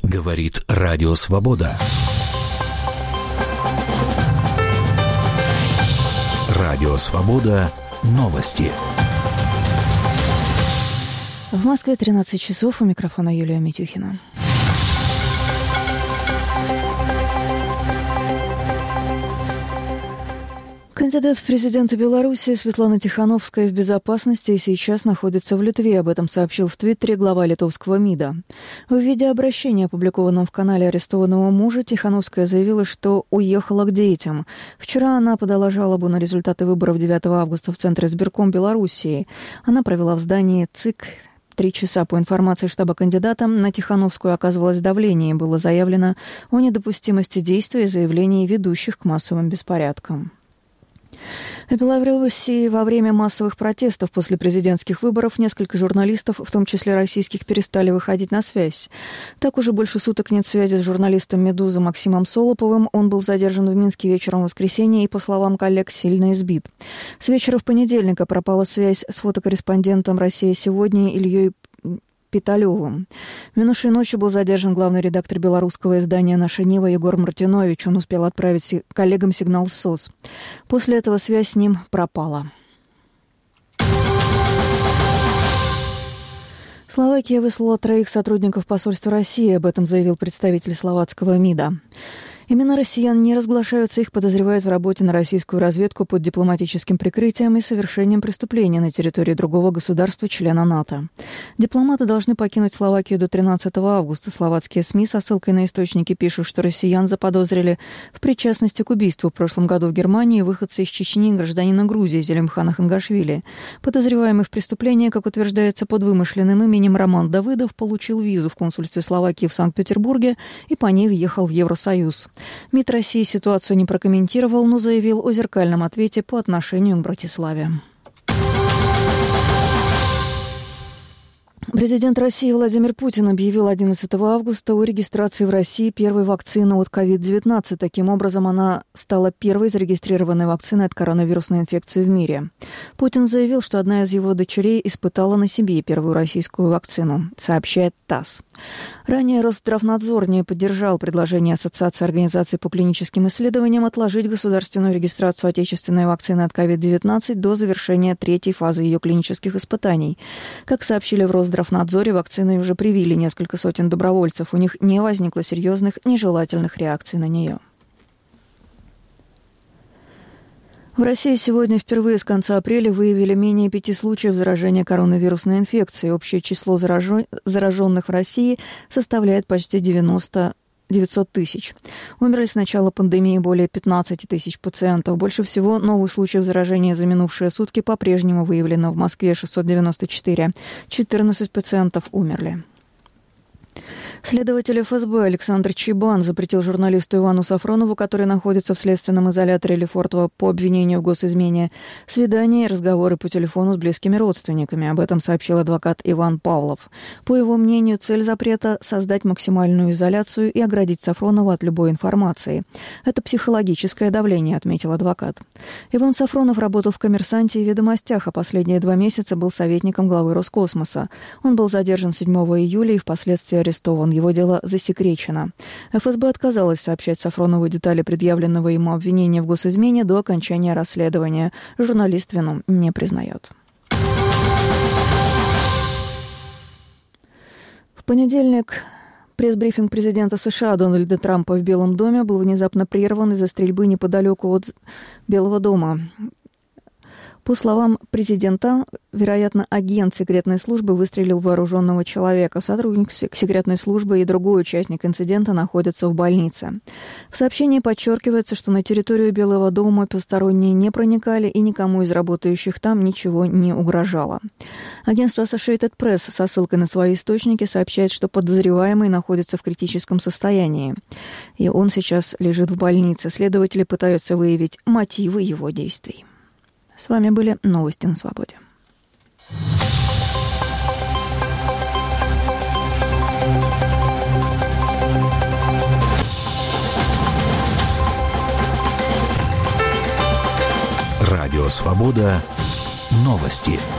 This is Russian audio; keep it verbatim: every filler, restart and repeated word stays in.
Говорит Радио Свобода. Радио Свобода. Новости. В Москве тринадцать часов. У микрофона Юлия Митюхина. Кандидат в президенты Беларуси Светлана Тихановская в безопасности и сейчас находится в Литве. Об этом сообщил в Твиттере глава литовского МИДа. В видеообращении, опубликованном в канале арестованного мужа, Тихановская заявила, что уехала к детям. Вчера она подала жалобу на результаты выборов девятого августа в Центре избирком Белоруссии. Она провела в здании ЦИК три часа. По информации штаба кандидата, на Тихановскую оказывалось давление и было заявлено о недопустимости действий и заявлений ведущих к массовым беспорядкам. В Беларуси во время массовых протестов после президентских выборов несколько журналистов, в том числе российских, перестали выходить на связь. Так уже больше суток нет связи с журналистом «Медузы» Максимом Солоповым. Он был задержан в Минске вечером в воскресенье и, по словам коллег, сильно избит. С вечера в понедельника пропала связь с фотокорреспондентом «Россия сегодня» Ильей Питалевым. Минувшей ночью был задержан главный редактор белорусского издания «Наша Нива» Егор Мартинович. Он успел отправить коллегам сигнал СОС. После этого связь с ним пропала. Словакия выслала троих сотрудников посольства России. Об этом заявил представитель словацкого МИДа. Имена россиян не разглашаются, их подозревают в работе на российскую разведку под дипломатическим прикрытием и совершением преступления на территории другого государства-члена НАТО. Дипломаты должны покинуть Словакию до тринадцатого августа. Словацкие СМИ со ссылкой на источники пишут, что россиян заподозрили в причастности к убийству в прошлом году в Германии выходца из Чечни и гражданина Грузии Зелимхана Хангашвили. Подозреваемый в преступлении, как утверждается, под вымышленным именем Роман Давыдов, получил визу в консульстве Словакии в Санкт-Петербурге и по ней въехал в Евросоюз. МИД России ситуацию не прокомментировал, но заявил о зеркальном ответе по отношению к Братиславе. Президент России Владимир Путин объявил одиннадцатого августа о регистрации в России первой вакцины от ковид девятнадцать. Таким образом, она стала первой зарегистрированной вакциной от коронавирусной инфекции в мире. Путин заявил, что одна из его дочерей испытала на себе первую российскую вакцину, сообщает ТАСС. Ранее Росздравнадзор не поддержал предложение Ассоциации организаций по клиническим исследованиям отложить государственную регистрацию отечественной вакцины от ковид девятнадцать до завершения третьей фазы ее клинических испытаний. Как сообщили в Росздравнадзоре, В надзоре вакциной уже привили несколько сотен добровольцев. У них не возникло серьезных нежелательных реакций на нее. В России сегодня впервые с конца апреля выявили менее пяти случаев заражения коронавирусной инфекцией. Общее число зараженных в России составляет почти девяносто девятьсот тысяч. Умерли с начала пандемии более пятнадцать тысяч пациентов. Больше всего новых случаев заражения за минувшие сутки по-прежнему выявлено в Москве шестьсот девяносто четыре. четырнадцать пациентов умерли. Следователь эф эс бэ Александр Чибан запретил журналисту Ивану Сафронову, который находится в следственном изоляторе Лефортово по обвинению в госизмене, свидания и разговоры по телефону с близкими родственниками. Об этом сообщил адвокат Иван Павлов. По его мнению, цель запрета – создать максимальную изоляцию и оградить Сафронова от любой информации. Это психологическое давление, отметил адвокат. Иван Сафронов работал в «Коммерсанте» и «Ведомостях», а последние два месяца был советником главы Роскосмоса. Он был задержан седьмого июля и впоследствии арестован. Его дело засекречено. эф эс бэ отказалась сообщать Сафронову детали предъявленного ему обвинения в госизмене до окончания расследования. Журналист вину не признает. В понедельник пресс-брифинг президента США Дональда Трампа в Белом доме был внезапно прерван из-за стрельбы неподалеку от Белого дома. По словам президента, вероятно, агент секретной службы выстрелил в вооруженного человека. Сотрудник секретной службы и другой участник инцидента находятся в больнице. В сообщении подчеркивается, что на территорию Белого дома посторонние не проникали и никому из работающих там ничего не угрожало. Агентство Associated Press со ссылкой на свои источники сообщает, что подозреваемый находится в критическом состоянии. И он сейчас лежит в больнице. Следователи пытаются выявить мотивы его действий. С вами были новости на Свободе. Радио Свобода. Новости.